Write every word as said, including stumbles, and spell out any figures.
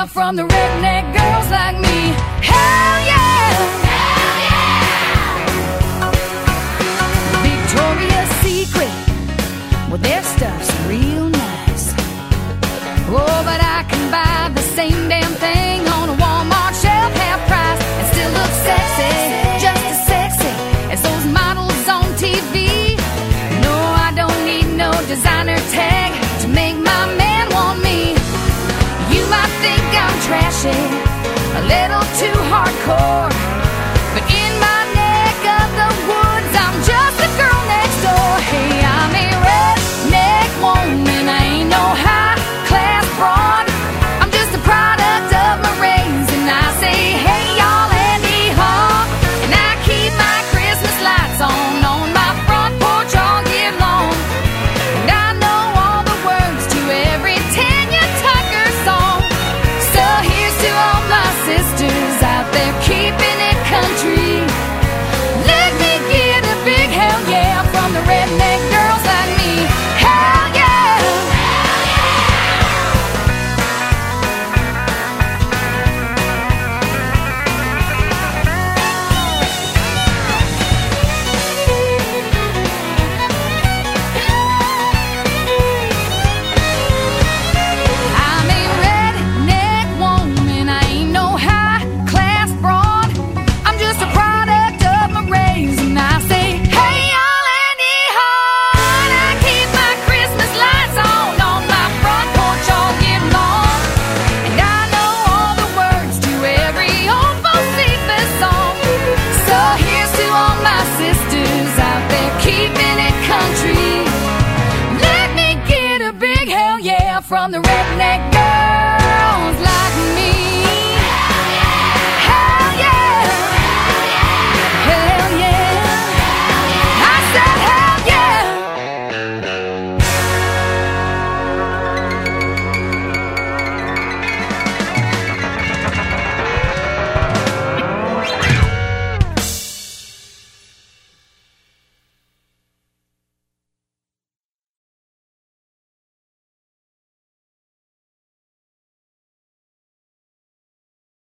from the redneck girls like me. Hell yeah! Hell yeah! Victoria's Secret, well, their stuff's real nice. Oh, but I can buy the same damn thing on a Walmart shelf, half price, and still look sexy, just as sexy as those models on T V. No, I don't need no designer tag to make my man want me. You might think I'm trashy, a little too hardcore, but in my neck of the woods, I'm just the girl next door. Hey, I'm a redneck woman, I ain't no high-class broad. I'm just a product of my rains, and I say, hey, y'all, Andy Haw. And I keep my Christmas lights on on my front porch all year long. And I know all the words to every Tanya Tucker song. So here's to all my sisters out there keeping it country. Let me get a big hell yeah from the redneck girls like me. Hell yeah! Hell I'm a redneck woman, I ain't no high-class broad. I'm just a product of my rays, and I say, hey, y'all, Andy Haw. And I keep my Christmas lights on on my front porch all year long. And I know all the words to every old Bocephus song. So here's to all my sisters out there keeping it country. Let me get a big hell yeah from the redneck girls like me.